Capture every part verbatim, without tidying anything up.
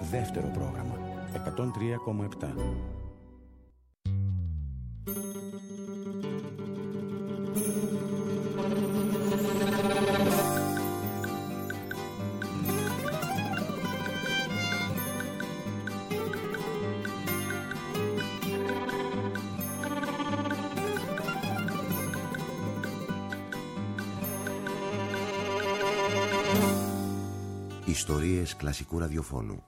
δεύτερο πρόγραμμα εκατόν τρία κόμμα επτά. Ιστορίες κλασικού ραδιοφώνου.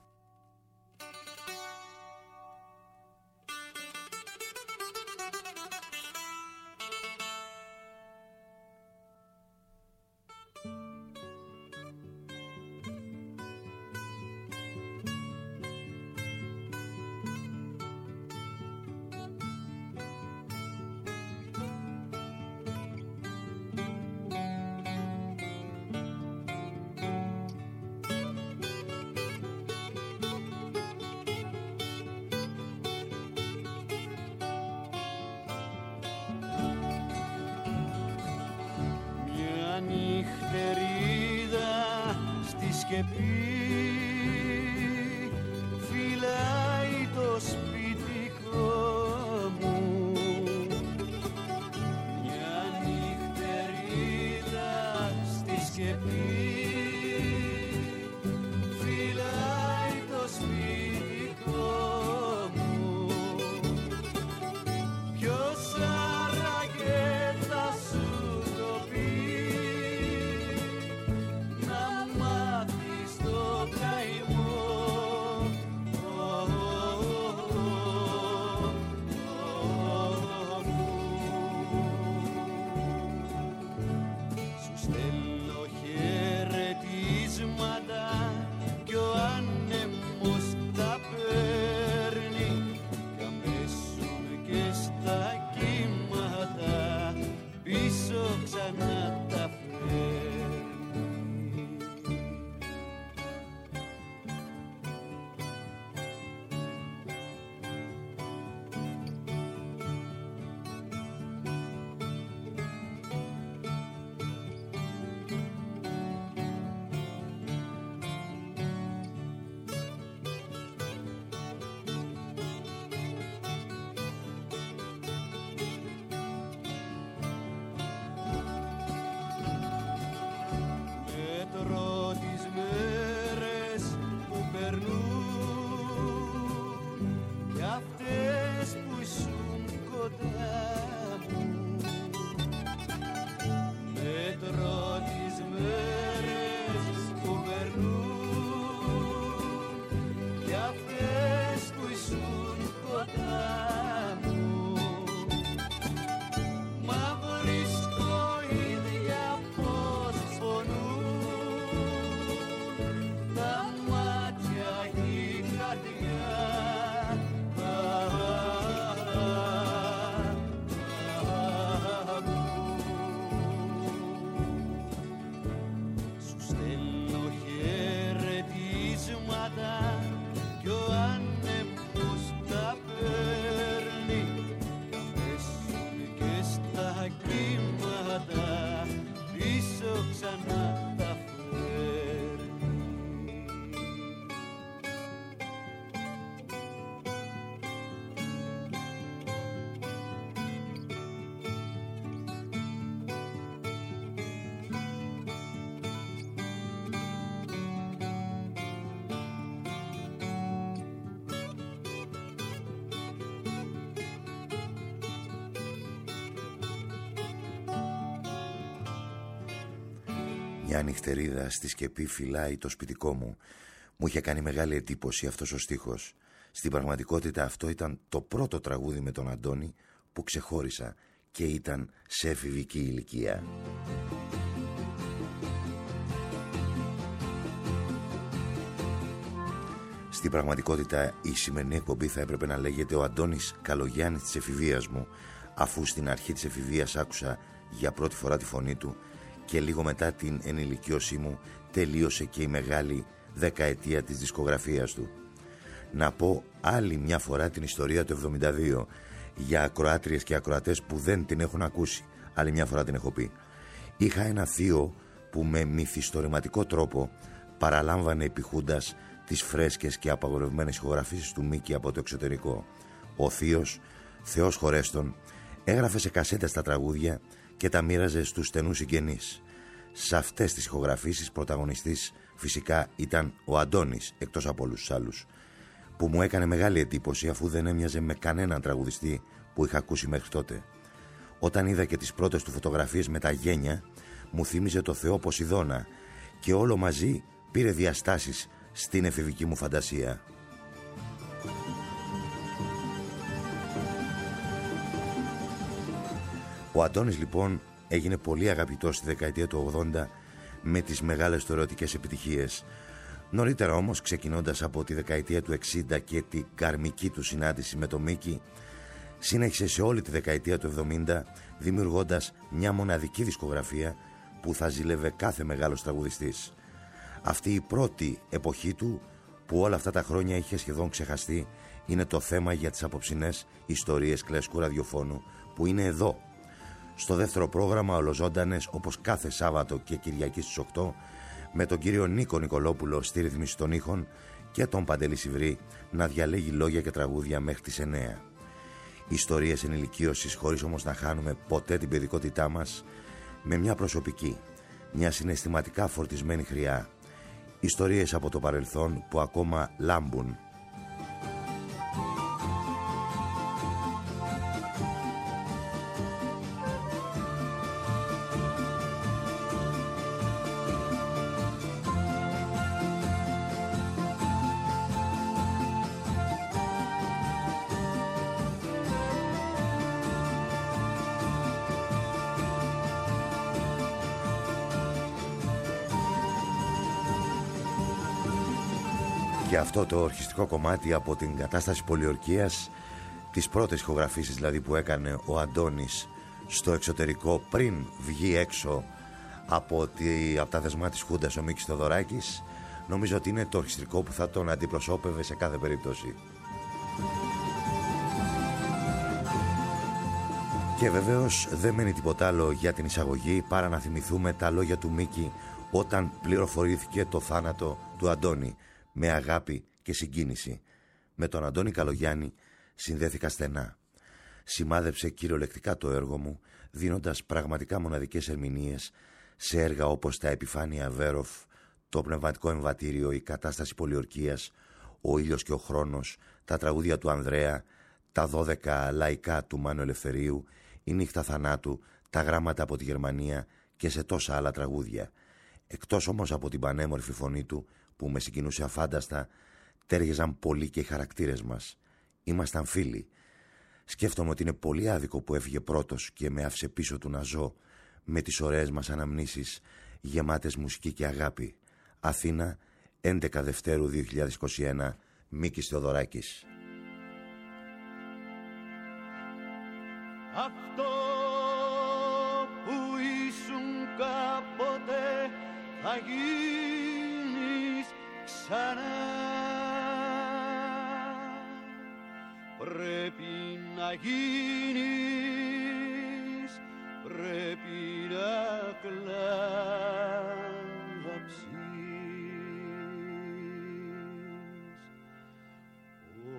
Μια νυχτερίδα στη σκεπή φυλάει το σπιτικό μου. Μου είχε κάνει μεγάλη εντύπωση αυτός ο στίχος. Στην πραγματικότητα αυτό ήταν το πρώτο τραγούδι με τον Αντώνη που ξεχώρισα και ήταν σε εφηβική ηλικία. Στην πραγματικότητα η σημερινή εκπομπή θα έπρεπε να λέγεται «Ο Αντώνης Καλογιάννης της εφηβείας μου», αφού στην αρχή της εφηβείας άκουσα για πρώτη φορά τη φωνή του και λίγο μετά την ενηλικίωσή μου τελείωσε και η μεγάλη δεκαετία της δισκογραφίας του. Να πω άλλη μια φορά την ιστορία του εβδομήντα δύο για ακροάτριες και ακροατές που δεν την έχουν ακούσει. Άλλη μια φορά την έχω πει. Είχα ένα θείο που με μυθιστορηματικό τρόπο παραλάμβανε επιχούντας τις φρέσκες και απαγορευμένες ηχογραφήσεις του Μίκη από το εξωτερικό. Ο θείος, Θεός χωρέστον, έγραφε σε κασέτες τα τραγούδια και τα μοίραζε στους στενούς συγγενείς. Σε αυτές τις ηχογραφήσεις πρωταγωνιστής φυσικά ήταν ο Αντώνης, εκτός από όλους τους άλλους, που μου έκανε μεγάλη εντύπωση αφού δεν έμοιαζε με κανέναν τραγουδιστή που είχα ακούσει μέχρι τότε. Όταν είδα και τις πρώτες του φωτογραφίες με τα γένια, μου θύμιζε το Θεό Ποσειδώνα και όλο μαζί πήρε διαστάσεις στην εφηβική μου φαντασία. Ο Αντώνης λοιπόν έγινε πολύ αγαπητός στη δεκαετία του ογδόντα με τις μεγάλες του ερωτικές επιτυχίες. Νωρίτερα όμως, ξεκινώντας από τη δεκαετία του εξήντα και την καρμική του συνάντηση με το Μίκη, συνέχισε σε όλη τη δεκαετία του εβδομήντα δημιουργώντας μια μοναδική δισκογραφία που θα ζήλευε κάθε μεγάλος τραγουδιστής. Αυτή η πρώτη εποχή του που όλα αυτά τα χρόνια είχε σχεδόν ξεχαστεί είναι το θέμα για τις απόψινές ιστορίες κλασκού ραδιοφώνου που είναι εδώ. Στο δεύτερο πρόγραμμα ολοζώντανες όπως κάθε Σάββατο και Κυριακή στις οκτώ με τον κύριο Νίκο Νικολόπουλο στη ρύθμιση των ήχων και τον Παντελή Σιβρή να διαλέγει λόγια και τραγούδια μέχρι τις εννέα. Ιστορίες ενηλικίωσης χωρίς όμως να χάνουμε ποτέ την παιδικότητά μας, με μια προσωπική, μια συναισθηματικά φορτισμένη χρειά. Ιστορίες από το παρελθόν που ακόμα λάμπουν. Και αυτό το ορχιστικό κομμάτι από την κατάσταση πολιορκίας, τις πρώτες ηχογραφήσεις δηλαδή που έκανε ο Αντώνης στο εξωτερικό πριν βγει έξω από, τη, από τα δεσμά της Χούντας ο Μίκης Θοδωράκης, νομίζω ότι είναι το ορχιστικό που θα τον αντιπροσώπευε σε κάθε περίπτωση. Και βεβαίως δεν μένει τίποτα άλλο για την εισαγωγή παρά να θυμηθούμε τα λόγια του Μίκη όταν πληροφορήθηκε το θάνατο του Αντώνη. Με αγάπη και συγκίνηση. Με τον Αντώνη Καλογιάννη συνδέθηκα στενά. Σημάδεψε κυριολεκτικά το έργο μου, δίνοντας πραγματικά μοναδικές ερμηνείες σε έργα όπως τα Επιφάνεια Βέροφ, το Πνευματικό Εμβατήριο, η Κατάσταση Πολιορκίας, ο Ήλιος και ο Χρόνος, τα τραγούδια του Ανδρέα, τα δώδεκα λαϊκά του Μάνου Ελευθερίου, η Νύχτα Θανάτου, τα Γράμματα από τη Γερμανία και σε τόσα άλλα τραγούδια. Εκτός όμως από την πανέμορφη φωνή του που με συγκινούσε αφάνταστα, τέριαζαν πολύ και οι χαρακτήρες μας. Ήμασταν φίλοι. Σκέφτομαι ότι είναι πολύ άδικο που έφυγε πρώτος και με άφησε πίσω του να ζω με τις ωραίες μας αναμνήσεις γεμάτες μουσική και αγάπη. Αθήνα, έντεκα Δευτέρου δύο χιλιάδες είκοσι ένα, Μίκης Θεοδωράκης. Αυτό που ήσουν κάποτε θα γίνεις ξανά. Πρέπει να γίνεις, πρέπει να κλάψεις. Ο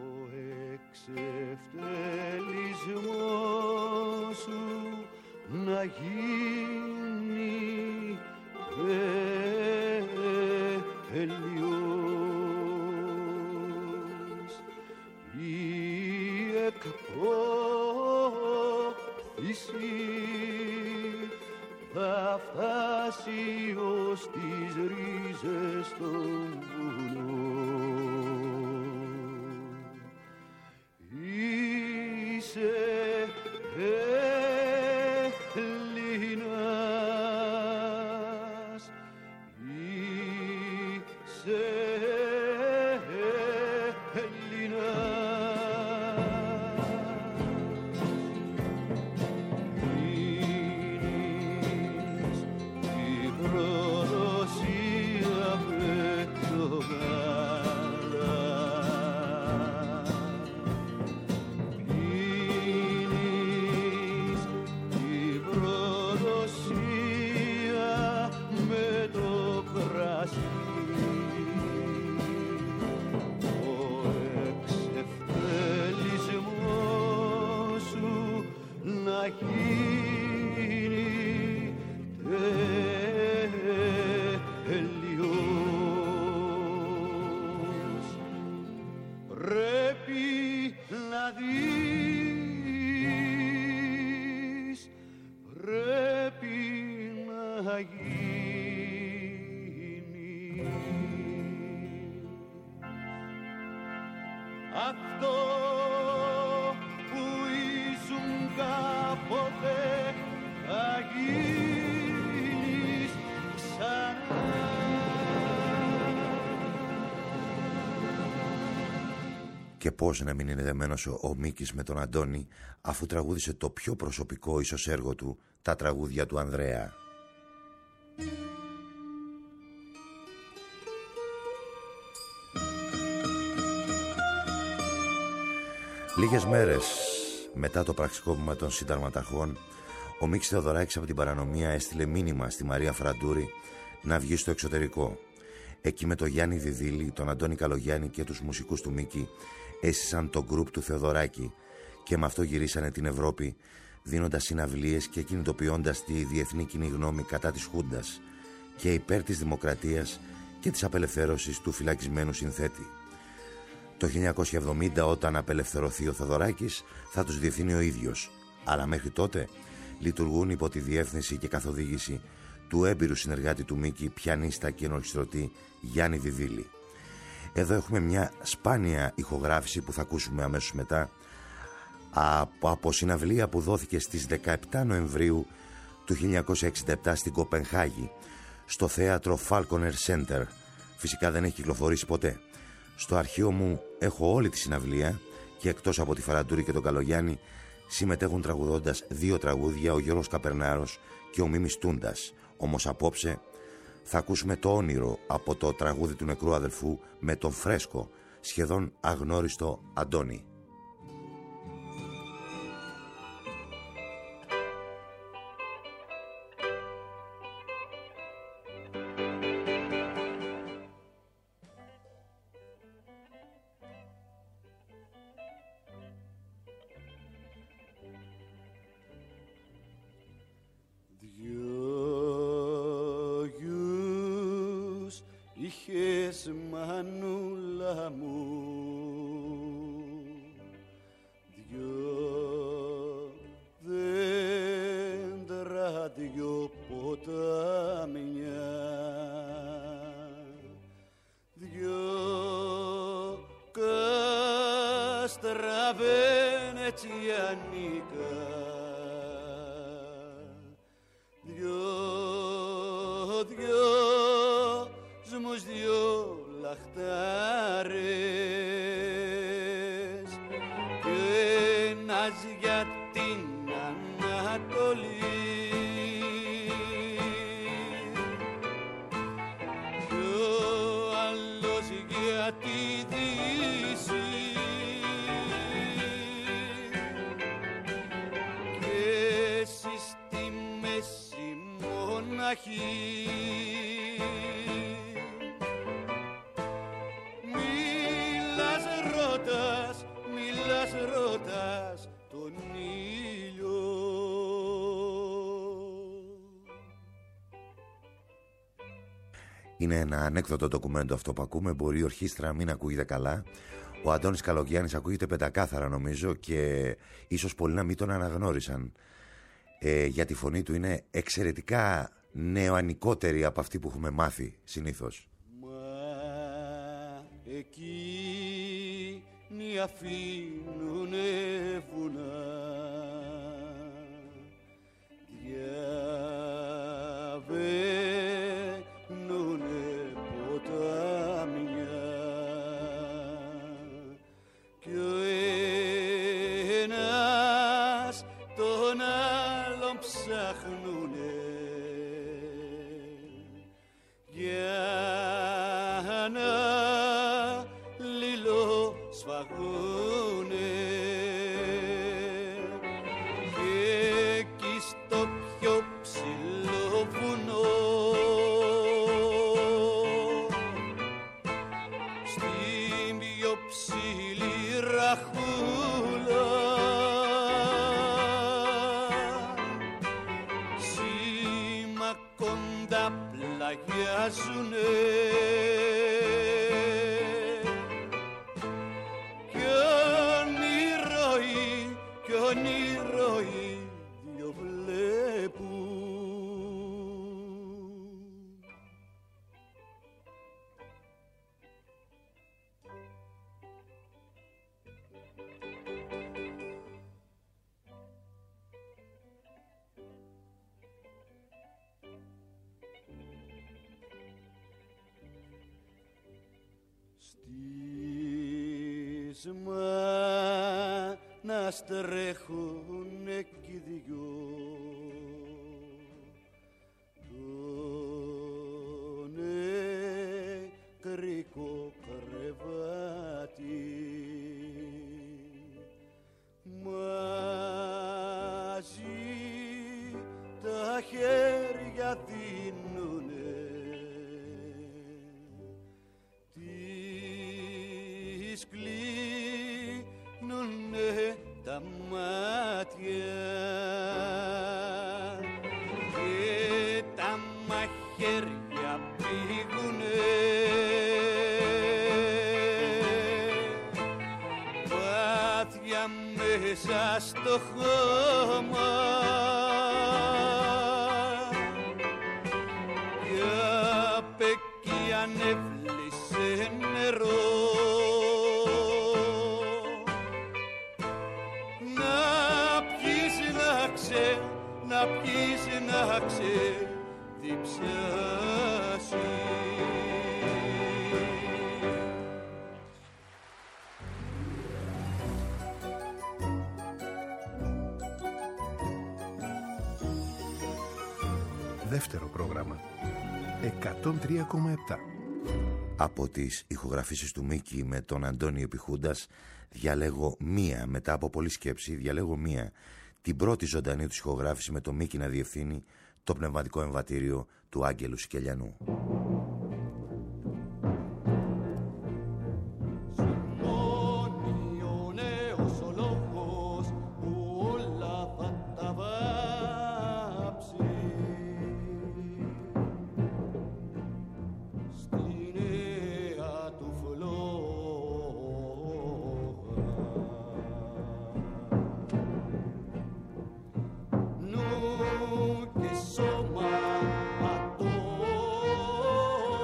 εξευτελισμός σου να γίνει τέλειος. Η εκπόθηση θα φτάσει ως τις ρίζες των βουνών. Είσαι Έλληνας, είσαι έλειος. Πρέπει να δεις, πρέπει να γίνει αυτό που ήσουν κάποτε, θα γίνεις ξανά. Και πώς να μην είναι δεμένος ο, ο Μίκης με τον Αντώνη, αφού τραγούδισε το πιο προσωπικό ίσως έργο του, τα τραγούδια του Ανδρέα. Λίγες μέρες μετά το πραξικόπημα των συνταγματαρχών, ο Μίκης Θεοδωράκης από την παρανομία έστειλε μήνυμα στη Μαρία Φραντούρη να βγει στο εξωτερικό. Εκεί με τον Γιάννη Διδίλη, τον Αντώνη Καλογιάννη και τους μουσικούς του Μίκη έσυσαν το γκρουπ του Θεοδωράκη και με αυτό γυρίσανε την Ευρώπη, δίνοντας συναυλίες και κινητοποιώντας τη διεθνή κοινή γνώμη κατά της Χούντας και υπέρ της δημοκρατίας και της απελευθέρωσης του φυλακισμένου συνθέτη. Το χίλια εννιακόσια εβδομήντα, όταν απελευθερωθεί ο Θεοδωράκης, θα τους διευθύνει ο ίδιος, αλλά μέχρι τότε λειτουργούν υπό τη διεύθυνση και καθοδήγηση του έμπειρου συνεργάτη του Μίκη, πιανίστα και ενορχιστρωτή Γιάννη Διδίλη. Εδώ έχουμε μια σπάνια ηχογράφηση που θα ακούσουμε αμέσως μετά από συναυλία που δόθηκε στις δεκαεπτά Νοεμβρίου του χίλια εννιακόσια εξήντα επτά στην Κοπενχάγη, στο θέατρο Falconer Center. Φυσικά δεν έχει κυκλοφορήσει ποτέ. Στο αρχείο μου έχω όλη τη συναυλία και εκτός από τη Φαραντούρη και τον Καλογιάννη συμμετέχουν τραγουδώντας δύο τραγούδια ο Γιώργος Καπερνάρος και ο Μίμης Τούντας. Όμως απόψε θα ακούσουμε το όνειρο από το τραγούδι του νεκρού αδελφού με τον φρέσκο, σχεδόν αγνώριστο Αντώνη. Είχες μανούλα μου δυο δέντρα, δυο ποτάμια, δυο κάστρα βενετσιανικά, δυο δυο σμους δυο λαχτάρες και ένας για την Ανατολή κι ο άλλος για τη Δύση και εσύ στη μέση μοναχή. Ρώτας τον ήλιο. Είναι ένα ανέκδοτο ντοκουμέντο αυτό που ακούμε. Μπορεί η ορχήστρα να μην ακούγεται καλά. Ο Αντώνης Καλογιάννης ακούγεται πεντακάθαρα νομίζω και ίσως πολλοί να μην τον αναγνώρισαν. Ε, για τη φωνή του είναι εξαιρετικά νεοανικότερη από αυτή που έχουμε μάθει συνήθως. Μα εκεί νη αφήνουνε βουνά, διαβαίνουνε ποτάμια κι ο ένας τον άλλον ψάχνουνε για να σφαγούνε κλέψουνε κι όνειροοι, κι όνειροοι δυο βλέπουν. Στις μάνας τρέχουνε κι οι δυο το νεκρικό κρεβάτι μαζί τα χέρια δίνουνε τις κλείνουνε τα μάτια και τα μαχαίρια πήγουνε βάθια μέσα στο χώμα κι απ' εκεί ανέβλησε νερό να πιείς να ξε, να πιείς να ξε διψάσει. Δεύτερο πρόγραμμα εκατόν τρία κόμμα επτά. Από τις ηχογραφήσεις του Μίκη με τον Αντώνη Επιχούντας διαλέγω μία, μετά από πολλή σκέψη διαλέγω μία, την πρώτη ζωντανή του ηχογράφηση με τον Μίκη να διευθύνει το πνευματικό εμβατήριο του Άγγελου Σικελιανού. Νου και σώμα ατό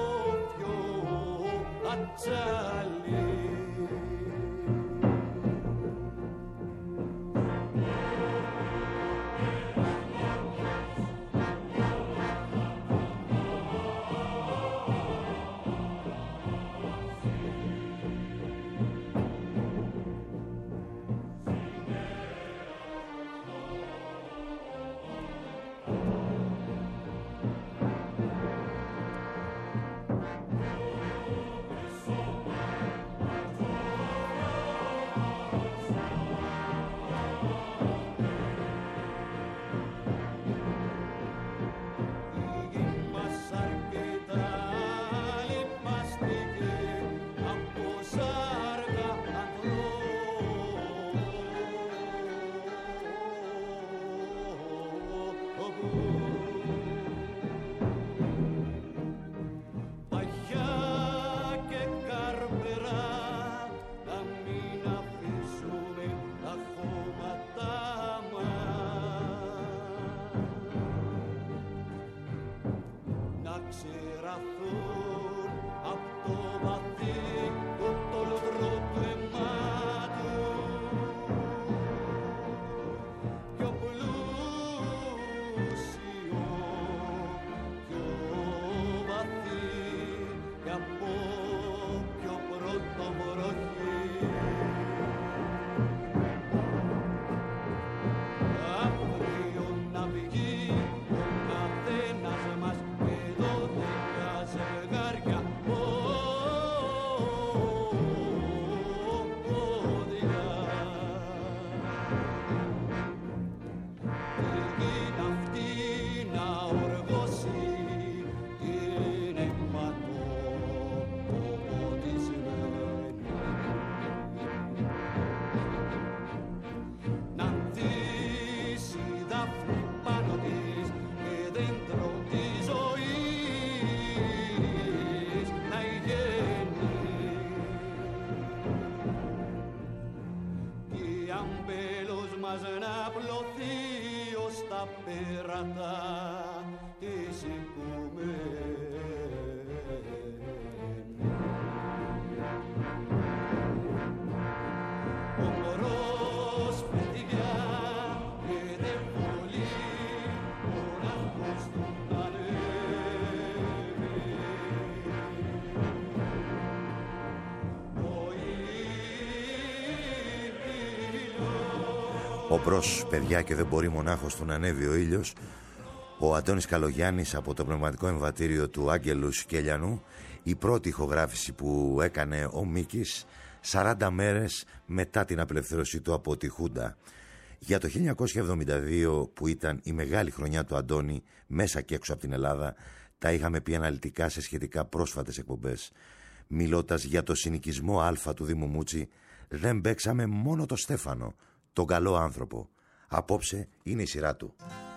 Ο μπρος, παιδιά, και δεν μπορεί μονάχος του να ανέβει ο ήλιος. Ο Αντώνης Καλογιάννης από το πνευματικό εμβατήριο του Άγγελου Σικελιανού, η πρώτη ηχογράφηση που έκανε ο Μίκης σαράντα μέρες μετά την απελευθέρωσή του από τη Χούντα. Για το χίλια εννιακόσια εβδομήντα δύο, που ήταν η μεγάλη χρονιά του Αντώνη μέσα και έξω από την Ελλάδα, τα είχαμε πει αναλυτικά σε σχετικά πρόσφατες εκπομπές. Μιλώντας για το συνοικισμό Α του Δήμου Μούτσι, δεν παίξαμε μόνο το Στέφανο, τον καλό άνθρωπο. Απόψε είναι η σειρά του.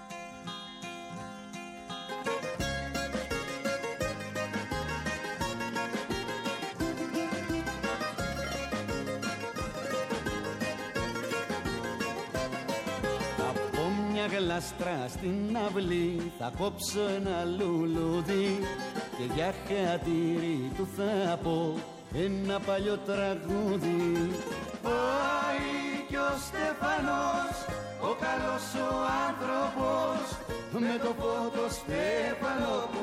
Από μια γλάστρα στην αυλή θα κόψω ένα λουλούδι και για χατήρι του θα πω ένα παλιό τραγούδι. Πάει κι ο Στέφανος, ο καλός ο άνθρωπος, με το φώτο Στέφανο που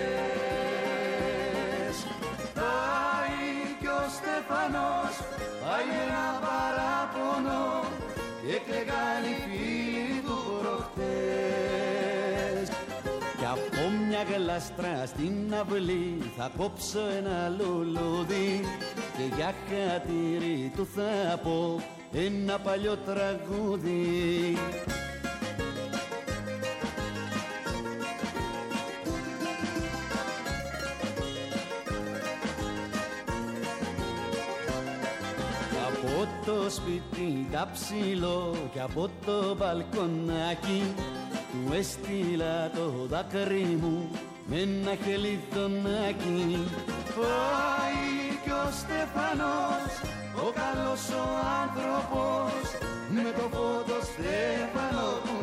λες. Πάει κι ο Στέφανος, πάει με ένα παράπονο και κλαίγαν οι φίλοι του προχτές. Κι από μια γλάστρα στην αυλή θα κόψω ένα λουλούδι και για χατήρι του θα πω ένα παλιό τραγούδι. Από το σπίτι τα ψηλό και από το μπαλκονάκι του έστειλα το δάκρυ μου με ένα χελιδονάκι. Πάει κι ο Στέφανος, ο καλός ο άνθρωπος, με το φώτο Στέφανο που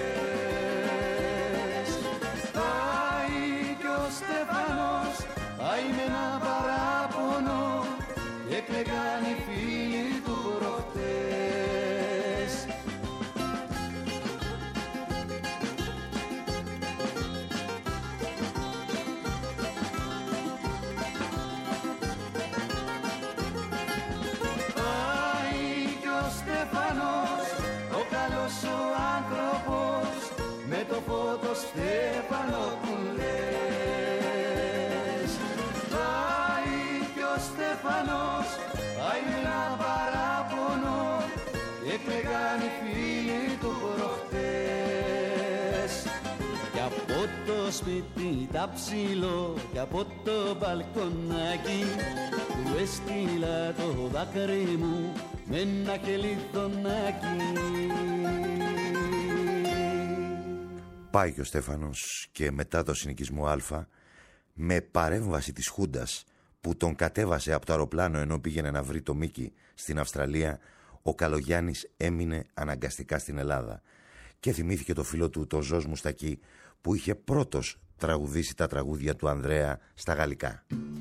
λες. Πάει κι ο Στέφανος, πάει με ένα παράπονο και κλαίγαν οι φίλοι του προχτές. Ο καλός ο άνθρωπος, με το φώτο Στέφανο που λες. Πάει κι ο Στέφανος, πάει με ένα παράπονο και κλαίγαν οι φίλοι του προχτές. Κι από το σπίτι τα ψηλό και από το μπαλκονάκι του έστειλα το δάκρυ μου με ένα χελιδονάκι. Πάει και ο Στέφανος και μετά το συνοικισμό Α, με παρέμβαση της Χούντας που τον κατέβασε από το αεροπλάνο ενώ πήγαινε να βρει το Μίκη στην Αυστραλία, ο Καλογιάννης έμεινε αναγκαστικά στην Ελλάδα και θυμήθηκε το φίλο του, το Ζος Μουστακή, που είχε πρώτος τραγουδήσει τα τραγούδια του Ανδρέα στα γαλλικά.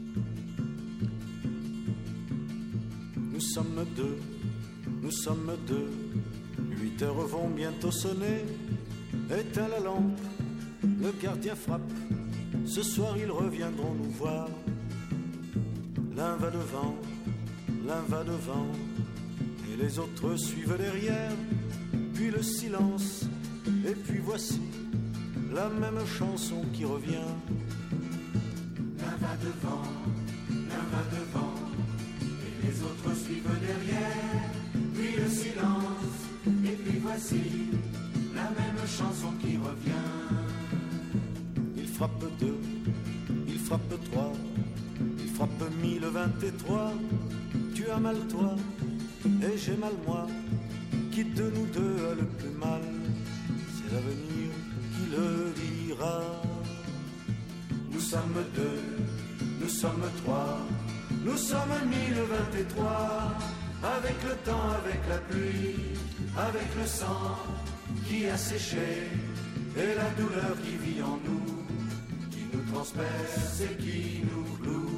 Nous sommes deux, nous sommes deux, huit heures vont bientôt sonner. Éteins la lampe, le gardien frappe, ce soir ils reviendront nous voir. L'un va devant, l'un va devant, et les autres suivent derrière. Puis le silence, et puis voici la même chanson qui revient. L'un va devant, l'un va devant, et les autres suivent derrière. Puis le silence, et puis voici la même chanson qui revient. Il frappe deux, il frappe trois, il frappe mille vingt-trois. Tu as mal toi, et j'ai mal moi. Qui de nous deux a le plus mal? C'est l'avenir qui le dira. Nous sommes deux, nous sommes trois, nous sommes mille vingt-trois. Avec le temps, avec la pluie, avec le sang qui a séché, et la douleur qui vit en nous, qui nous transperce et qui nous cloue.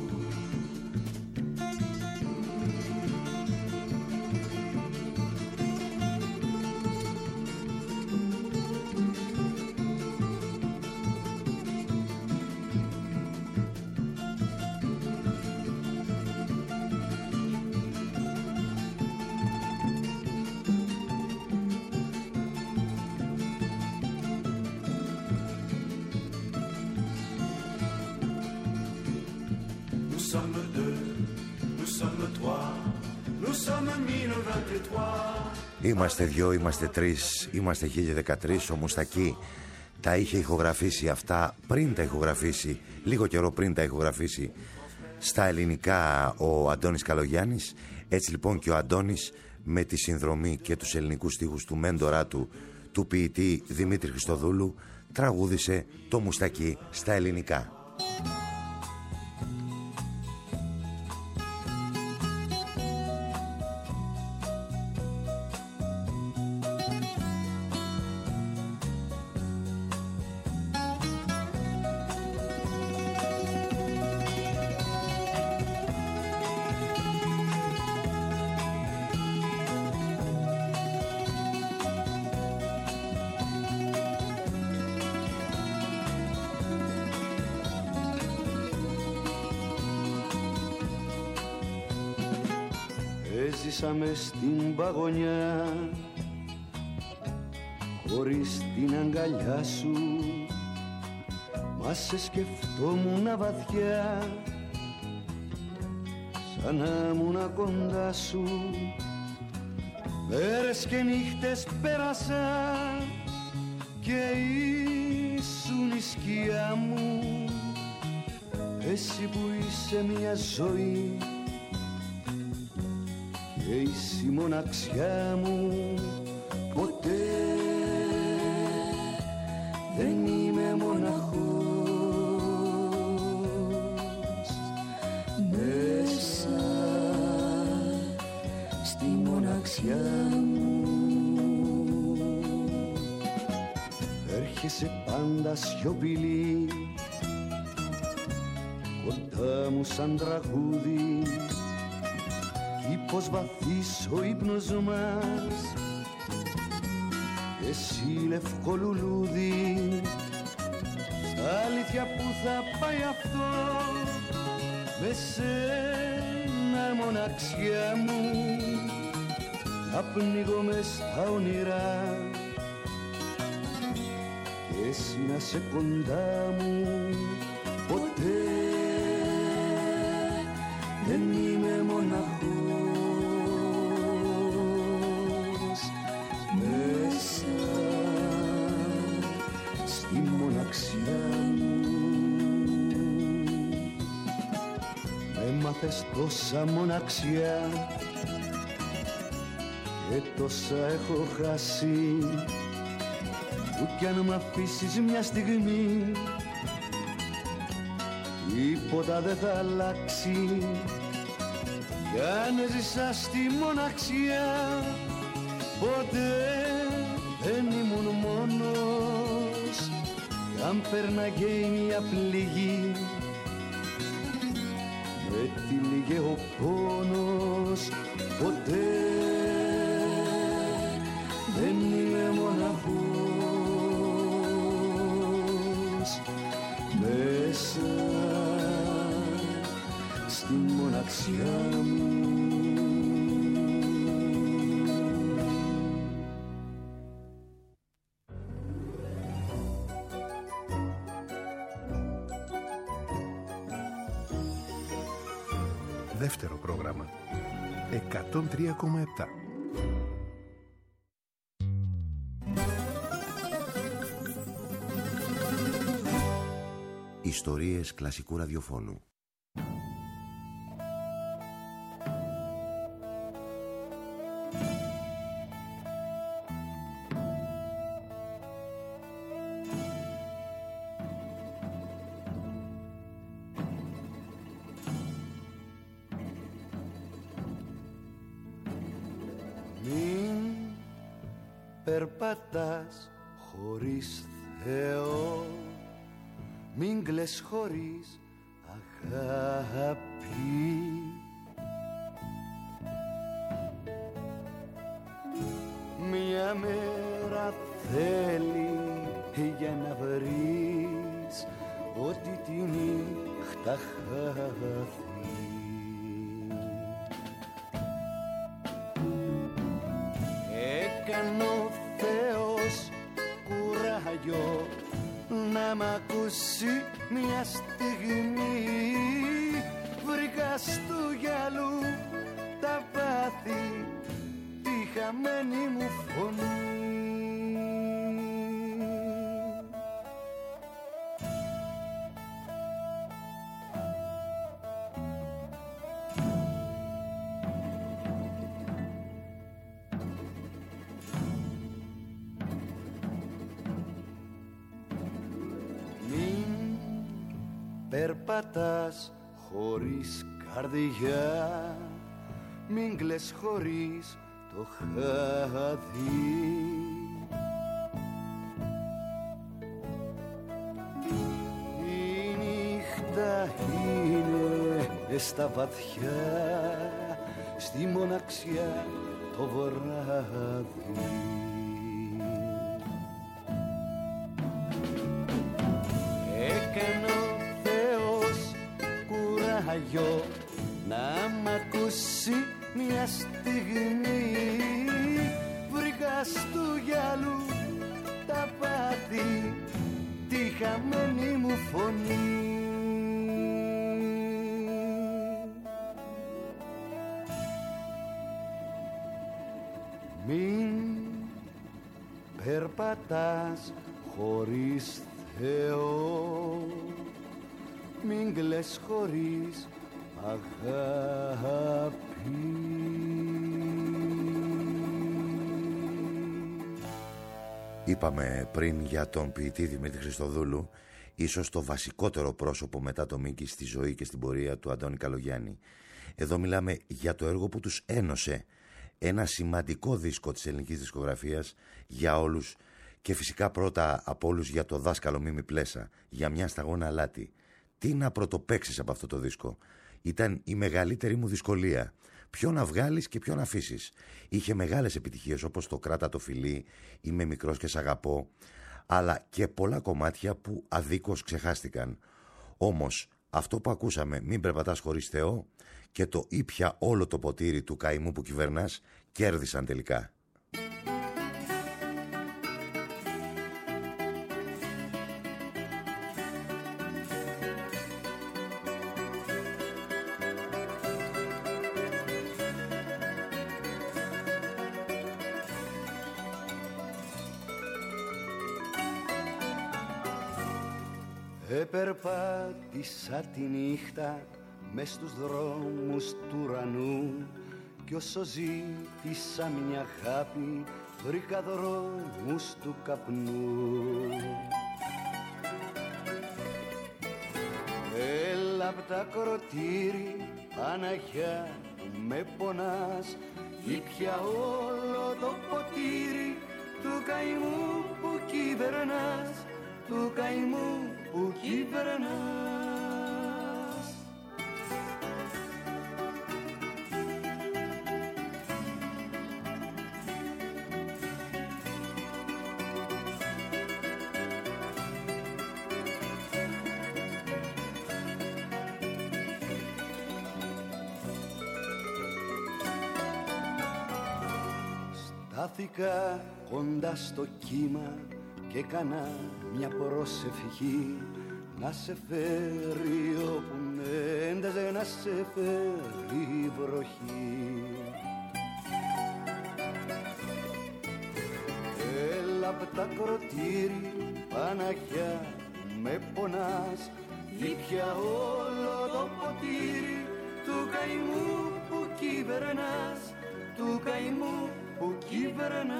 Nous sommes deux, nous sommes trois, nous sommes mille vingt-trois. Είμαστε δυο, είμαστε τρεις, είμαστε χίλια δεκατρείς. Ο Μουστακή τα είχε ηχογραφήσει αυτά πριν τα ηχογραφήσει, λίγο καιρό πριν τα ηχογραφήσει στα ελληνικά ο Αντώνης Καλογιάννης. Έτσι λοιπόν και ο Αντώνης με τη συνδρομή και τους ελληνικούς στίχους του μέντορά του, του ποιητή Δημήτρη Χριστοδούλου, τραγούδισε το Μουστακή στα ελληνικά. Έζησαμε στην παγωνιά χωρίς την αγκαλιά σου, μα σε σκεφτόμουν βαθιά σαν να ήμουν κοντά σου. Μέρες και νύχτες πέρασα και ήσουν η σκιά μου, εσύ που είσαι μια ζωή και είσαι η μοναξιά μου. Ποτέ δεν είμαι μοναχός μέσα στη μοναξιά μου. Έρχεσαι πάντα σιωπηλή κοντά μου σαν τραγούδι, πως βαθύς ο ύπνος μας, εσύ λευκό λουλούδι. Στα αλήθεια που θα πάει αυτό, με σένα μοναξιά μου, να πνίγω μες στα όνειρά και εσύ να σε κοντά μου. Ποτέ δεν είμαι μοναχός μέσα στη μοναξιά μου. Έμαθες τόσα μοναξιά και τόσα έχω χάσει, που κι αν μ' αφήσεις μια στιγμή τίποτα δεν θα αλλάξει. Κι αν έζησα στη μοναξιά, ποτέ δεν ήμουν μόνος. Κι αν πέρναγε μια πληγή, με τυλίγε ο πόνος. Ποτέ δεν είμαι μοναχός μέσα στη μοναξιά μου. Δεύτερο πρόγραμμα εκατόν τρία κόμμα επτά. Ιστορίες κλασικού ραδιοφώνου. Περπατάς χωρίς Θεό, μην κλαις χωρίς αγάπη. Μια μέρα θέλει για να βρεις ότι τη νύχτα χάθη. Έκανε ο Θεός κουράγιο να μ' ακούσει μια στιγμή. περπατάς χωρίς καρδιά, μην κλαις χωρίς το χάδι. Η νύχτα είναι στα βαθιά, στη μοναξιά το βράδυ. Έκανε ο Θεός κουράγιο να μ' ακούσει μια στιγμή, βρήκα στου γυαλού τα πάθη τη χαμένη μου φωνή. Μην περπατάς χωρίς Θεό, μην κλαις χωρίς αγάπη. Είπαμε πριν για τον ποιητή Δημήτρη Χριστοδούλου, ίσως το βασικότερο πρόσωπο μετά το Μίκη στη ζωή και στην πορεία του Αντώνη Καλογιάννη. Εδώ μιλάμε για το έργο που τους ένωσε, ένα σημαντικό δίσκο της ελληνικής δισκογραφίας για όλους και φυσικά πρώτα από όλους για το δάσκαλο Μίμη Πλέσα, για μια σταγόνα αλάτι. Τι να πρωτοπαίξεις από αυτό το δίσκο? Ήταν η μεγαλύτερη μου δυσκολία. Ποιο να βγάλεις και ποιο να αφήσεις. Είχε μεγάλες επιτυχίες όπως το «Κράτα το φιλί», «Είμαι μικρός και σ' αγαπώ», αλλά και πολλά κομμάτια που αδίκως ξεχάστηκαν. Όμως αυτό που ακούσαμε, «Μην περπατάς χωρίς Θεό», και το «Ήπια όλο το ποτήρι του καημού που κυβερνάς» κέρδισαν τελικά. Επερπάτησα τη νύχτα μες στους δρόμους του ουρανού κι όσο ζήτησα μια αγάπη βρήκα δρόμους του καπνού. Έλα απ' τα κροτήρι Παναγιά που με πονάς, ήπια όλο το ποτήρι του καημού που κυβερνάς, του καημού που κυβερνάς. Στάθηκα κοντά στο κύμα και έκανα μια προσευχή να σε φέρει όπου ένταζε, να σε φέρει βροχή. Έλα απ' τα κροτήρι Παναγιά με πονάς, ήπια όλο το ποτήρι του καημού που κυβερνάς, του καημού που κυβερνάς.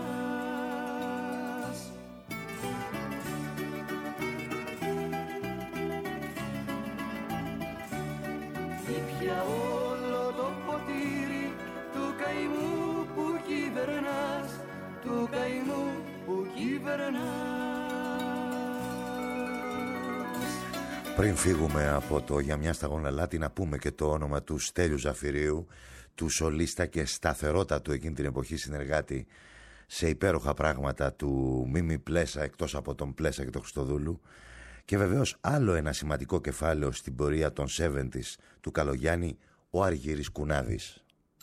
Ήπια όλο το ποτήρι του καημού που κυβερνάς, του καημού που κυβερνάς. Πριν φύγουμε από το «Για μια σταγόνα αλάτι» να πούμε και το όνομα του Στέλιου Ζαφυρίου, του σολίστα και σταθερότατου εκείνη την εποχή συνεργάτη σε υπέροχα πράγματα του Μίμη Πλέσα, εκτός από τον Πλέσα και τον Χριστοδούλου, και βεβαίως άλλο ένα σημαντικό κεφάλαιο στην πορεία των εβδομήντα του Καλογιάννη, ο Αργύρης Κουνάδης.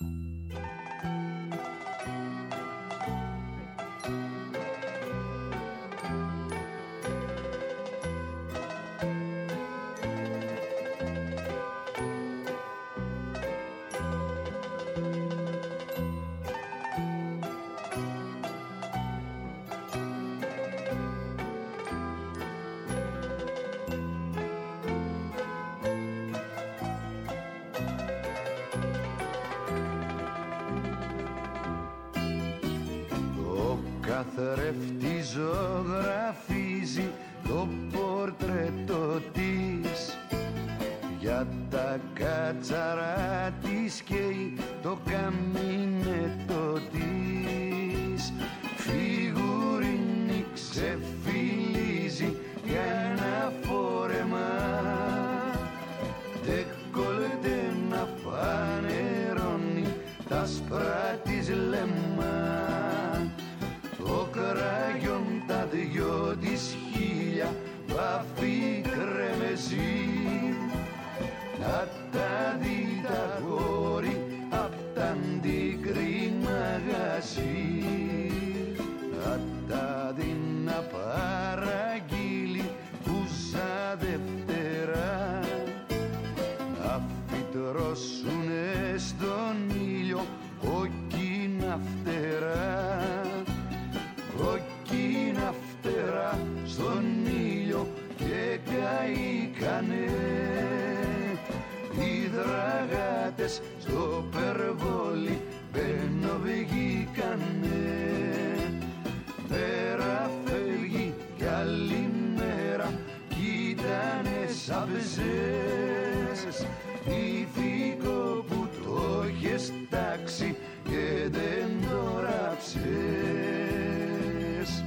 Καθρέφτη ζωγραφίζει το πορτρέτο της τσαρά της καίει το καμίνετο της. Φιγουρίνη ξεφυλίζει για ένα φόρεμα, ντεκολτέ να φανερώνει τα σπρά της λεμά. Το κράγιον τα δυο της χίλια βαφή κρεμεζή, να τα δει τα γόρι απ' τα αντίκρι μαγαζί, να τα δει να παραγγείλει κούσα Δευτέρα, να φυτρώσουνε στον ήλιο κόκκινα φτερά, κόκκινα φτερά στον ήλιο και καήκανε οι δραγάτες στο περβόλι μπαινοβγήκανε. Πέρα φεύγει κι άλλη μέρα κι ήτανε σαμπεζές, ηθικό που το έχεις τάξει και δεν το ράψες.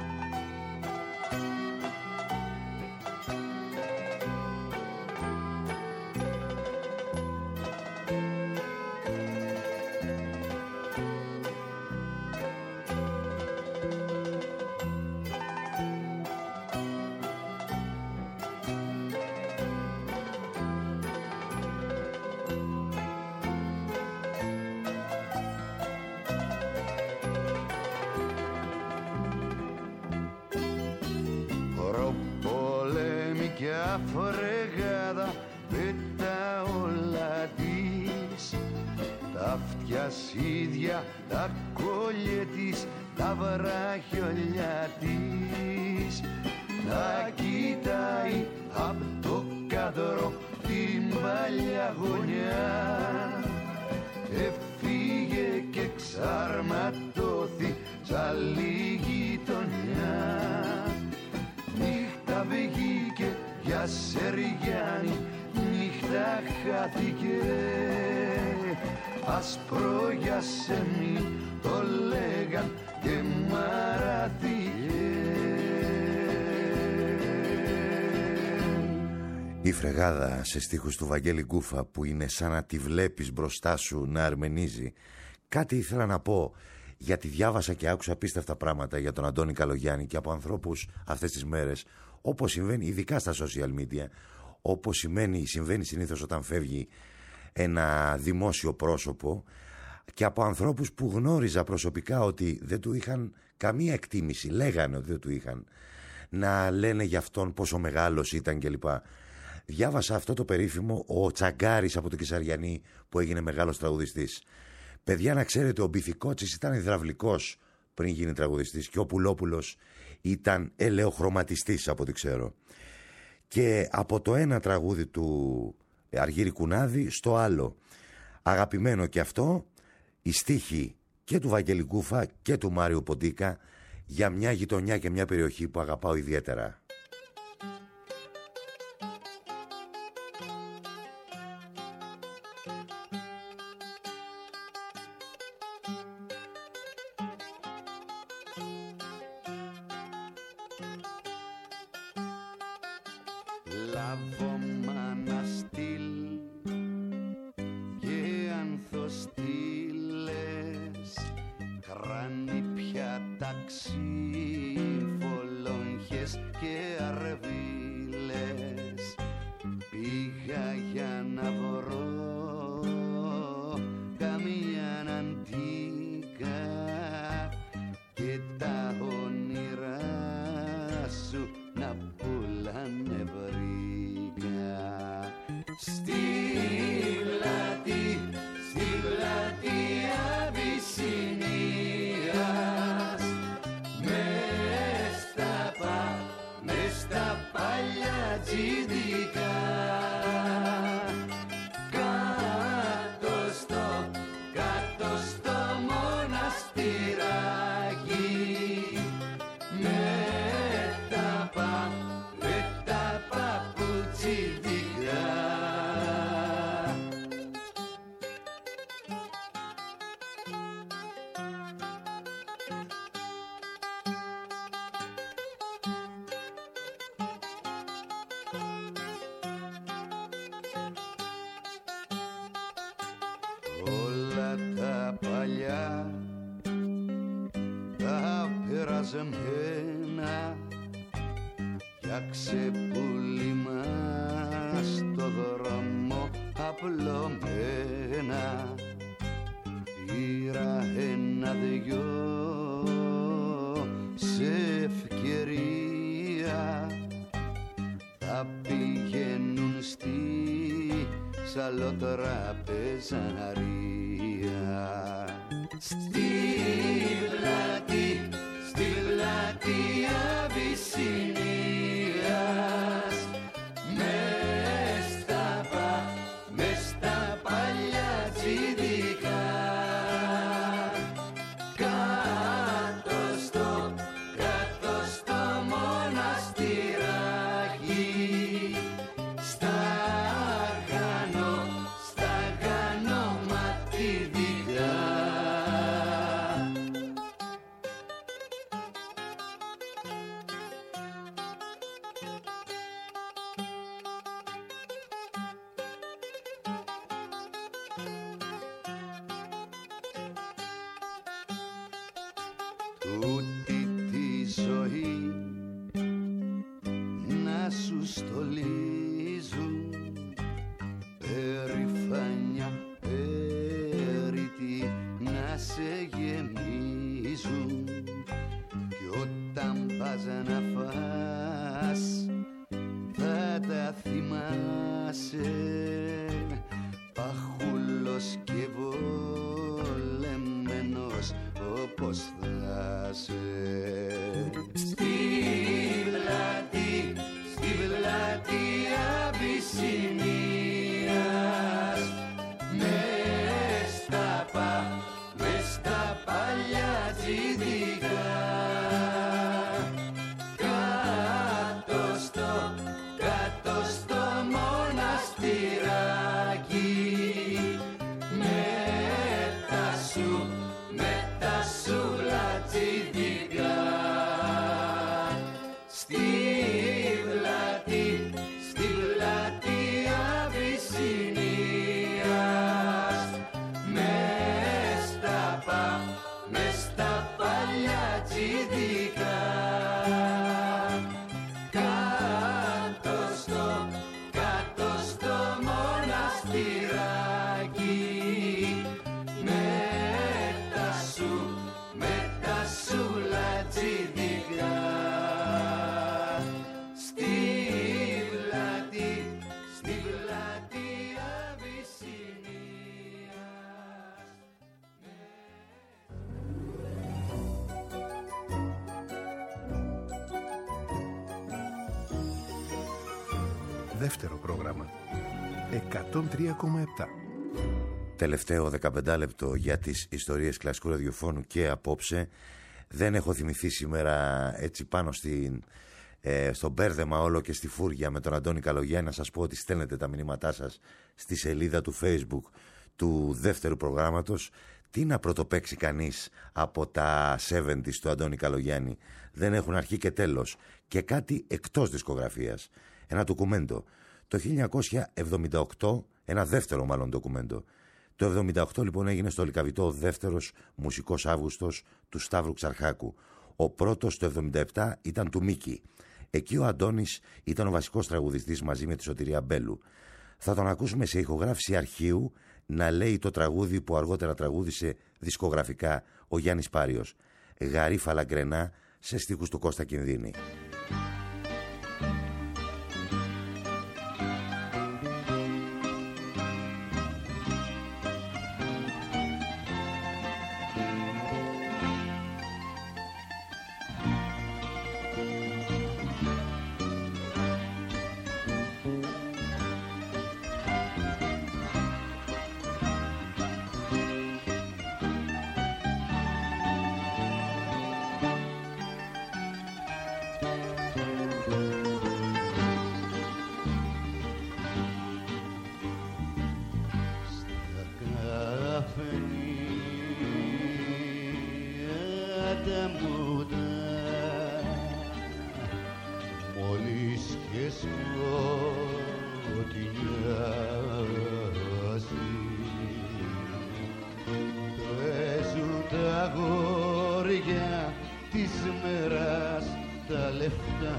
Φρεγάδα πέτα όλα της, τα αυτιά σίδια, τα κόλλια της, τα βράχιολιά της, να κοιτάει απ' το κάδρο την παλιά γωνιά. Έφυγε και ξαρματώθη σ' άλλη γειτονιά. Νύχτα βγήκε για Σεριγιάννη, νύχτα χάθηκε, άσπρο για σεμί το λέγαν και μαραθήκε. Η Φρεγάδα σε στίχους του Βαγγέλη Γκούφα, που είναι σαν να τη βλέπεις μπροστά σου να αρμενίζει. Κάτι ήθελα να πω, γιατί διάβασα και άκουσα απίστευτα πράγματα για τον Αντώνη Καλογιάννη και από ανθρώπους αυτές τις μέρες, όπως συμβαίνει ειδικά στα social media, όπως συμβαίνει, συμβαίνει συνήθως όταν φεύγει ένα δημόσιο πρόσωπο, και από ανθρώπους που γνώριζα προσωπικά ότι δεν του είχαν καμία εκτίμηση, λέγανε ότι δεν του είχαν, να λένε για αυτόν πόσο μεγάλος ήταν κλπ. Διάβασα αυτό το περίφημο ο Τσαγκάρης από το Κεσαριανή, που έγινε μεγάλος τραγουδιστής. Παιδιά, να ξέρετε, ο Μπιθικότσης ήταν υδραυλικός πριν γίνει τραγουδιστής και ο Πουλόπουλος ήταν ελαιοχρωματιστής από ό,τι ξέρω. Και από το ένα τραγούδι του Αργύρη Κουνάδη στο άλλο, αγαπημένο και αυτό, η στίχη και του Βαγγέλη Γκούφα και του Μάριου Ποντίκα για μια γειτονιά και μια περιοχή που αγαπάω ιδιαίτερα. Λάβω μαναστήλ και ανθοστήλες, κράνη πια ταξί, φολόγχες και αρβίλες. Πήγα για να βρω καμία αντίκα και τα όνειρά σου να πουλάνε βρήκα. τα παλιά, τα περασμένα, για ξεπούλημα στο δρόμο απλωμένα. Πήρα ένα-δυο σε ευκαιρία, θα πηγαίνουν στη σαλοτραπεζαρία. Στη πλάτη, στη πλατεία Βυσσινίας, μες στα πα, μες στα παλιά τσιδικά, κάτω στο, κάτω στο μοναστηράκι, στα γανό, στα γανό ματιδικά. Τούτη τη ζωή να σου στολίζουν, περηφάνια περίτη να σε γεμίζουν, κι όταν πας να φας θα τα θυμάσαι, παχούλος και βολεμένος όπως θα σε. Στη πλάτη, στη πλατεία Βυσσινίας, μες στα πα, μες στα παλιά τσιδικά, κάτω στο, κάτω στο μοναστηράκι, με τα σου, με τα σούλα τσιδικά. Στη πλάτη, στη πλατεία Βυσσινίας, μες στα πα, μες στα παλιά τσιδικά, κάτω στο, κάτω στο μοναστηράκι, με τα σου, με τα σούλα τσιδικά. Στη πλάτη, στη πλατεία Βυσσινίας. Δεύτερο πρόγραμμα εκατόν τρία κόμμα επτά. Τελευταίο δεκαπέντε λεπτό για τις ιστορίες κλασικού ραδιοφώνου και απόψε. Δεν έχω θυμηθεί σήμερα έτσι πάνω στην, ε, στο μπέρδεμα όλο και στη φούρια με τον Αντώνη Καλογιάννη να σας πω ότι στέλνετε τα μηνύματά σας στη σελίδα του Facebook του δεύτερου προγράμματος. Τι να πρωτοπαίξει κανείς από τα εβδομήντα του Αντώνη Καλογιάννη. Δεν έχουν αρχή και τέλος. Και κάτι εκτός δισκογραφίας. Ένα ντοκουμέντο. Το χίλια εννιακόσια εβδομήντα οκτώ, ένα δεύτερο μάλλον ντοκουμέντο. Το εβδομήντα οκτώ λοιπόν έγινε στο Λυκαβητό ο δεύτερος μουσικός Αύγουστος του Σταύρου Ξαρχάκου. Ο πρώτος το εβδομήντα επτά ήταν του Μίκη. Εκεί ο Αντώνης ήταν ο βασικός τραγουδιστής μαζί με τη Σωτηρία Μπέλου. Θα τον ακούσουμε σε ηχογράφηση αρχείου να λέει το τραγούδι που αργότερα τραγούδισε δισκογραφικά ο Γιάννης Πάριος. Γαρίφαλα γκρενά σε στίχους του Κώστα Κινδύνη. σκοτεινιάζει τα αγόρια της μέρας τα λεφτά.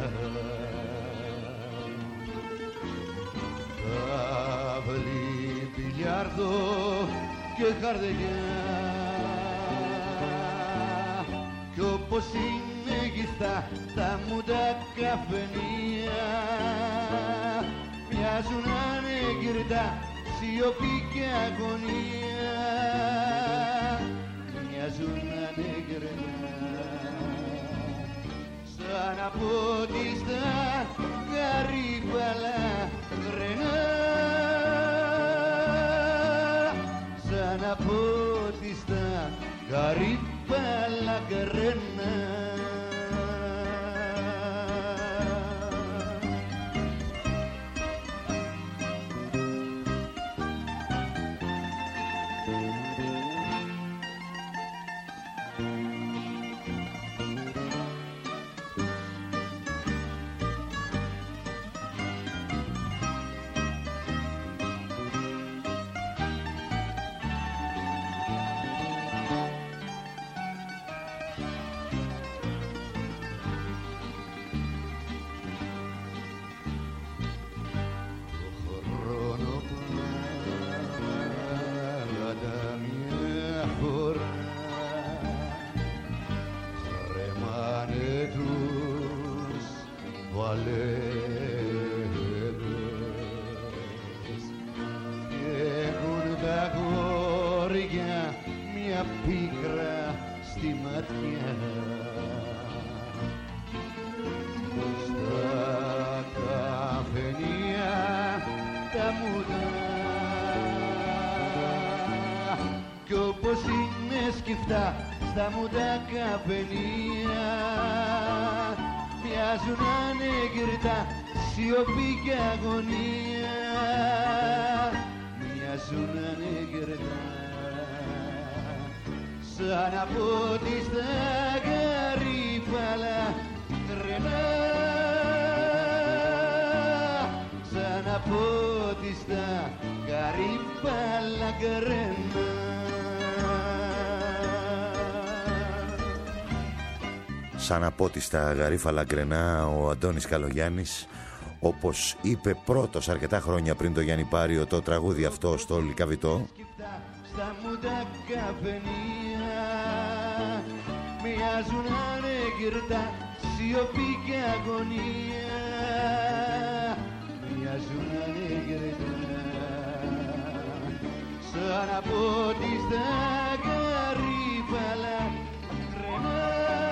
Ταύλι, μπιλιάρδο και καρδιά, κι όπως είναι γυφτά τα μούτα καφενεία, μοιάζουν ανεγυρτά σιωπή και αγωνία, μοιάζουν ανεγυρτά σαν απότιστα γαρίφαλα γρενά, σαν απότιστα γαρίφαλα γρενά. Έχουν τα γόρια μια πίκρα στη ματιά, στα καφενεία τα μούτα, κι όπως είναι σκυφτά στα μούτα καφενεία, μοιάζουν ανεγυρτά σιωπή και αγωνία, μοιάζουν ανεγυρτά σαν απότιστα γαρίφαλα γρενά, σαν απότιστα γαρίφαλα γρενά. Σαν απότιστα γαρίφαλα γκρενά ο Αντώνης Καλογιάννης, όπως είπε πρώτος αρκετά χρόνια πριν το Γιάννη Πάριο το τραγούδι αυτό στο Λυκαβητό. Στα μούτα καφενεία μοιάζουν ανεγυρτά σιωπή και αγωνία, μοιάζουν ανεγυρτά σαν απότιστα γαρίφαλα γρενά,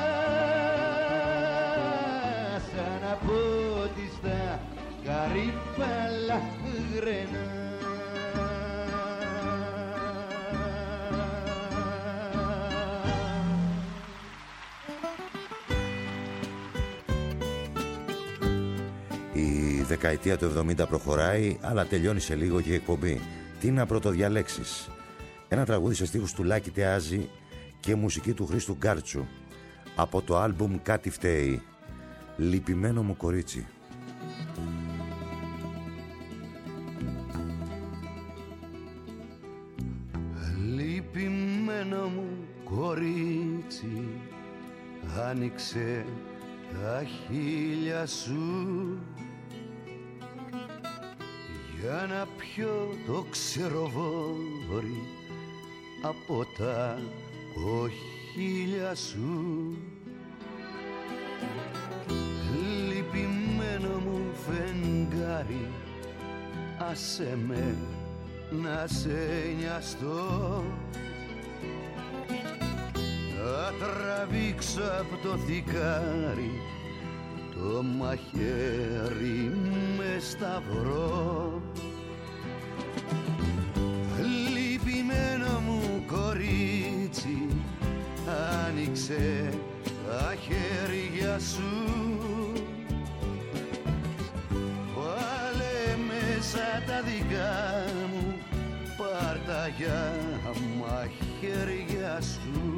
σαν απότιστα γαρίφαλα γρενά. Η δεκαετία του εβδομήντα προχωράει, αλλά τελειώνει σε λίγο και η εκπομπή. Τι να πρωτοδιαλέξεις? Ένα τραγούδι σε στίχους του Λάκη Τεάζη και μουσική του Χρήστου Γκάρτσου από το άλμπουμ Κάτι φταίει. Λυπημένο μου κορίτσι. Λυπημένο μου κορίτσι, άνοιξε τα χείλια σου για να πιω το ξεροβόρι από τα κοχύλια σου. Λυπημένο μου φεγγάρι, άσε με να σε νοιαστώ, να τραβήξω από το θικάρι το μαχαίρι με σταυρό. Λυπημένο μου κορίτσι, άνοιξε τα χέρια σου, βάλε μέσα τα δικά μου, πάρ' τα για μαχαίρια σου.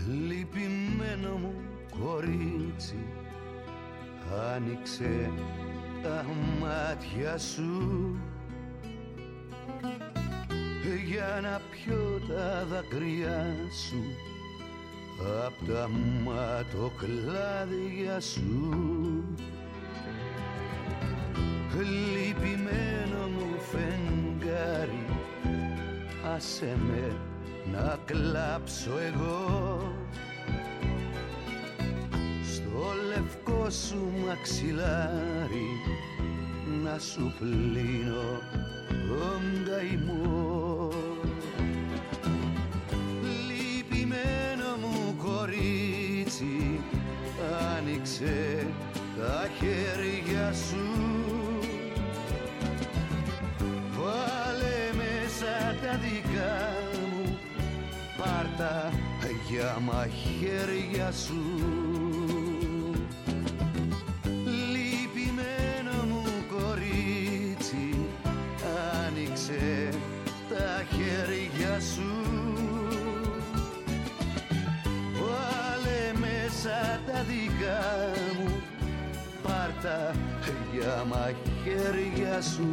Λυπημένο μου κορίτσι, άνοιξε τα μάτια σου για να πιω τα δάκρυα σου απ' τα ματοκλάδια σου. Λυπημένο μου φεγγάρι, άσε με να κλάψω εγώ στο λευκό σου μαξιλάρι, να σου πλύνω τον καημό. Λυπημένο μου κορίτσι, άνοιξε τα χέρια σου, βάλε μέσα τα δικά μου, πάρτα για μαχαίρια σου. Λυπημένο μου κορίτσι, άνοιξε τα χέρια σου, βάλε μέσα τα δικά μου, πάρτα για μαχαίρια σου.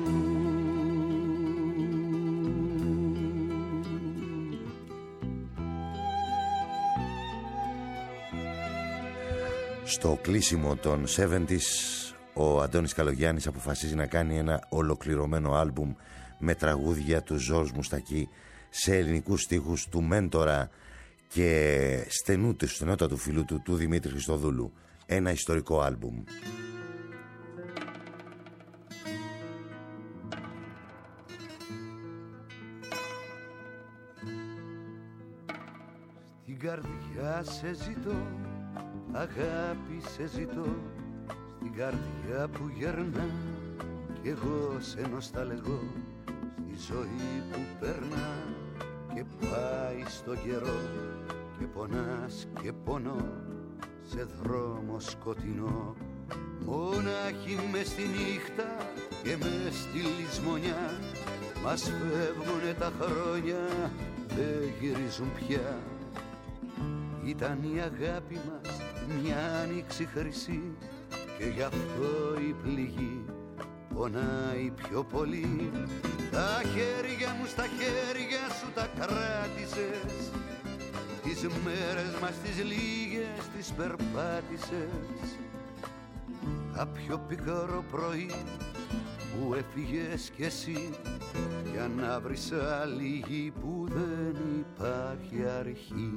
Στο κλείσιμο των εβδομήντα, ο Αντώνης Καλογιάννης αποφασίζει να κάνει ένα ολοκληρωμένο άλμπουμ με τραγούδια του Ζορζ Μουστακή σε ελληνικούς στίχους του μέντορα και στενού, στενότατου φίλου του, του Δημήτρη Χριστοδούλου. Ένα ιστορικό άλμπουμ. Στην καρδιά σε ζητώ, αγάπη σε ζητώ, στην καρδιά που γερνά κι εγώ σε νοσταλγώ, στη ζωή που περνά και πάει στο καιρό και πονάς και πονώ σε δρόμο σκοτεινό. Μονάχοι μες στη νύχτα και μες στη λησμονιά, μας φεύγουνε τα χρόνια, δεν γυρίζουν πια. Ήταν η αγάπη μας μια άνοιξη χρυσή και γι' αυτό η πληγή πονάει πιο πολύ. Τα χέρια μου στα χέρια σου τα κράτησες, τις μέρες μας τις λίγες τις περπάτησες. Κάποιο πικρό πρωί που έφυγες κι εσύ για να βρεις άλλη γη που δεν υπάρχει αρχή.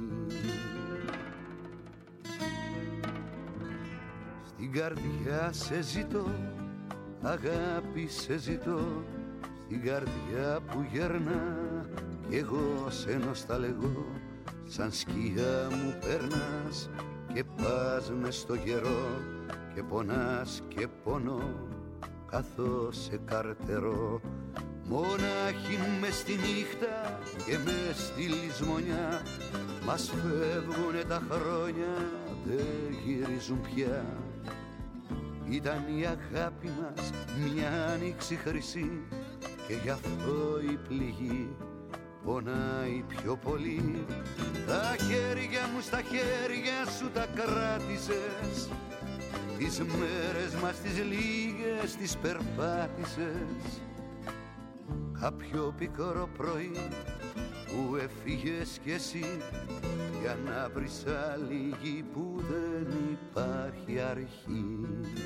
Στην καρδιά σε ζητώ, αγάπη σε ζητώ, στην καρδιά που γερνά κι εγώ σε νοσταλγώ. Σαν σκιά μου περνάς και πας μες στο καιρό και πονάς και πονώ καθώς σε καρτερώ. Μονάχοι μες στη νύχτα και μες στη λησμονιά, μας φεύγουνε τα χρόνια, δεν γυρίζουν πια. Ήταν η αγάπη μας μια άνοιξη χρυσή και γι' αυτό η πληγή πονάει πιο πολύ. Τα χέρια μου στα χέρια σου τα κράτησες, τις μέρες μας τις λίγες τις περπάτησες. Κάποιο πικρό πρωί που έφυγες κι εσύ για να βρεις άλλη γη που δεν υπάρχει αρχή.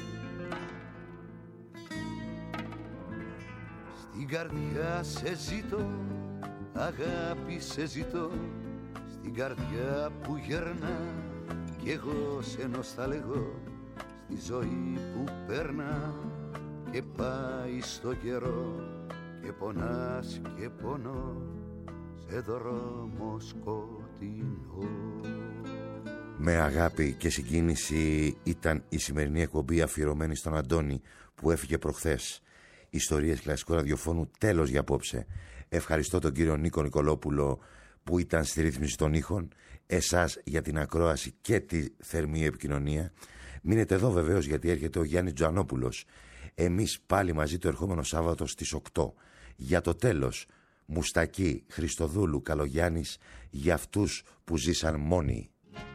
Στην καρδιά σε ζητώ, αγάπη σε ζητώ, στην καρδιά που γερνά κι εγώ σε νοσταλγώ, στη ζωή που περνά και πάει στο καιρό και πονάς και πονώ σε δρόμο σκοτεινό. Με αγάπη και συγκίνηση ήταν η σημερινή εκπομπή αφιερωμένη στον Αντώνη που έφυγε προχθές. Ιστορίες κλασικού ραδιοφώνου τέλος για απόψε. Ευχαριστώ τον κύριο Νίκο Νικολόπουλο που ήταν στη ρύθμιση των ήχων, εσάς για την ακρόαση και τη θερμή επικοινωνία. Μείνετε εδώ βεβαίως γιατί έρχεται ο Γιάννης Τζανόπουλος. Εμείς πάλι μαζί το ερχόμενο Σάββατο στις οκτώ. Για το τέλος, Μουστακή, Χριστοδούλου, Καλογιάννης, για αυτούς που ζήσαν μόνοι.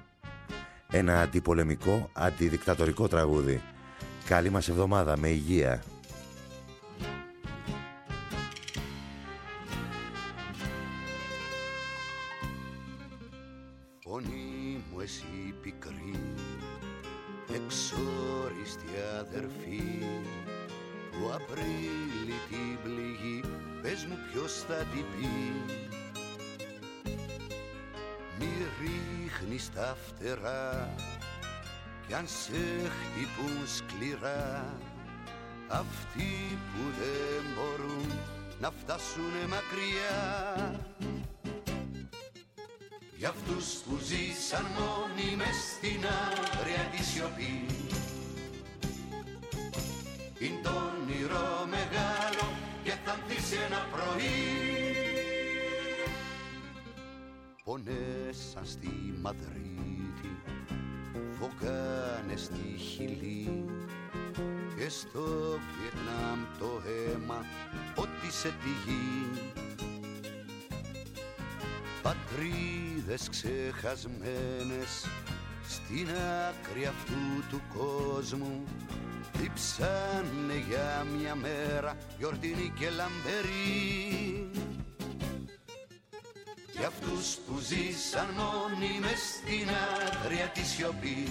Ένα αντιπολεμικό, αντιδικτατορικό τραγούδι. Καλή μας εβδομάδα, με υγεία. Φωνή μου εσύ πικρή, εξόριστη αδερφή, του Απρίλη την πληγή, πες μου ποιος θα την πει. Μη ρίχνεις τα φτερά κι αν σε χτυπούν σκληρά, αυτοί που δεν μπορούν να φτάσουνε μακριά. Για αυτούς που ζήσαν μόνοι μες στην άγρια τη σιωπή, είναι το όνειρο μεγάλο και θα ντύσει ένα πρωί. Πονέσαν στη Μαδρίτη, φωγάνε στη Χιλή και στο Βιετνάμ το αίμα πότισε τη γη. Πατρίδες ξεχασμένες στην άκρη αυτού του κόσμου, διψάνε για μια μέρα γιορτινή και λαμπερή. Για αυτούς που ζήσαν μόνοι μες στην άγρια τη σιωπή,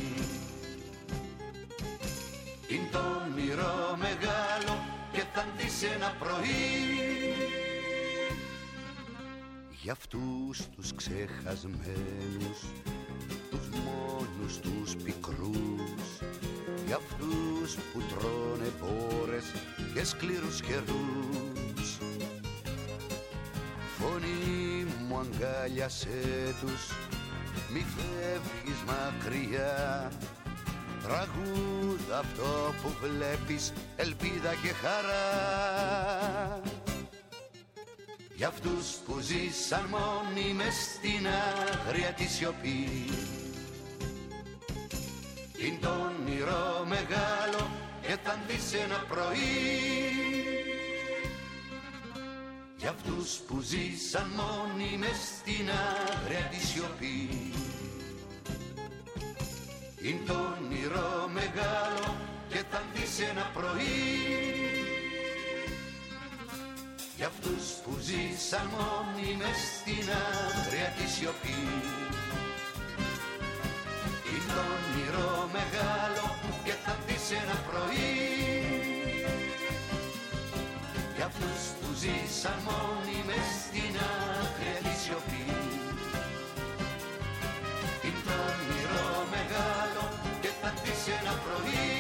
είναι το όνειρο μεγάλο και θα ντύσει ένα πρωί. Για αυτούς τους ξεχασμένους, τους μόνους τους πικρούς, για αυτούς που τρώνε μπόρες και σκληρούς καιρούς, φωνή μου αγκάλιασέ τους, μη φεύγεις μακριά. Τραγούδα αυτό που βλέπεις, ελπίδα και χαρά. Για αυτούς που ζήσαν μόνοι μες στην άγρια τη σιωπή, είναι το όνειρο μεγάλο και θα ντύσει ένα πρωί. Για αυτούς που ζήσαν μόνοι μες στην άγρια τη σιωπή, είναι το όνειρο μεγάλο και θα ντύσει ένα πρωί. Για αυτούς που ζήσαν μόνοι μες στην άγρια τη σιωπή, είναι το όνειρο μεγάλο και θα ντύσει ένα πρωί. Για αυτούς που ζήσαν μόνοι μες στην άγρια τη σιωπή, είναι το όνειρο μεγάλο και θα ντύσει ένα πρωί.